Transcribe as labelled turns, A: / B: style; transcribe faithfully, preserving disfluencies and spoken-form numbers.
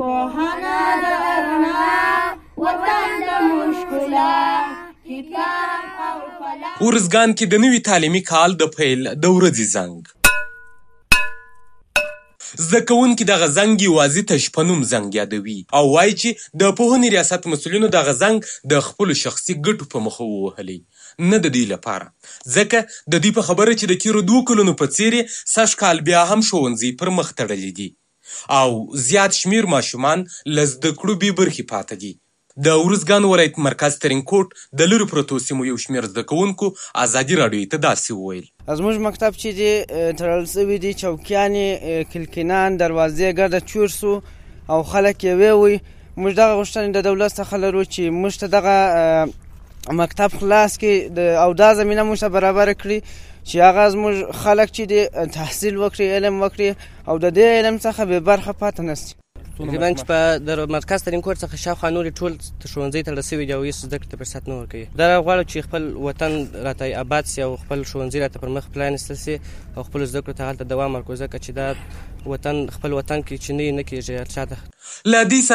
A: پوهنه د رڼا وطن د مشکلا کتاب او قلم.
B: ارزګان کې د نوي تعلیمي کال د پیل د ورځې زنګ. زده کوونکي دغه زنګ یوازې تش په نوم زنګ یادوي او وایي چې د پوهنې ریاست مسؤلینو دغه زنګ د خپلو شخصي ګټو په مخه ووهلی، نه د دوی لپاره، ځکه د دوی په خبره چې د تیرو دوو کلونو په څېر سږ کال بیا هم ښوونځي پر مخ تړلي دي او زیات شمیر ماشومان له زده کړو بې برخې پاته دي. د ارزګان ولایت مرکز ترینکوټ د لرې پرتو سیمو یو شمېر زده کوونکو ازادي راډیو ته داسې وویل:
C: زموږ مکتب چې دی تړل شوي دي، چوکیانې، کلکینان، دروازې ګرده چور سو او خلک یې ووی. موږ دغه غوښتنې د دولت څخه لرو چې موږ ته دغه مکتب خلاص کړي او دا زمینه موږ ته برابره کړي چې هغه زموږ خلک چې دی تحصیل وکړي، علم وکړي او د دې علم څخه بې برخه پاتې نه شي.
D: تقریبا چې په د مرکز ترینکوټ څخه شاوخوا نورې ټول ښوونځي تړل شوي دي او هېڅ زده کړې ته فرصت نه ورکوي. دا غواړو چې خپل وطن راته اباد سي او خپل ښوونځي راته پر مخ پرانیستل سي او خپلو زده کړو ته هلته دوام ورکړو، ځکه چې دا وطن خپل وطن کې چې نه نه کېږي.